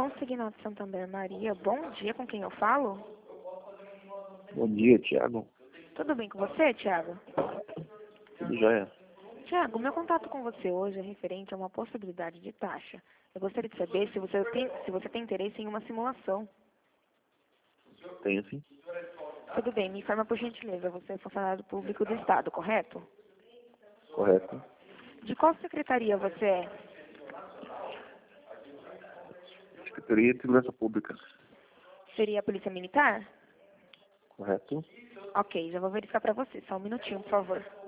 Consignato Santander Maria, bom dia, com quem eu falo? Bom dia, Thiago. Tudo bem com você, Thiago? Tudo jóia? Thiago, meu contato com você hoje é referente a uma possibilidade de taxa. Eu gostaria de saber se você tem interesse em uma simulação. Tenho sim. Tudo bem, me informa por gentileza, você é funcionário público do Estado, correto? Correto. De qual secretaria você é? Secretaria de Segurança Pública. Seria a Polícia Militar? Correto. Ok, já vou verificar para você, só um minutinho, por favor.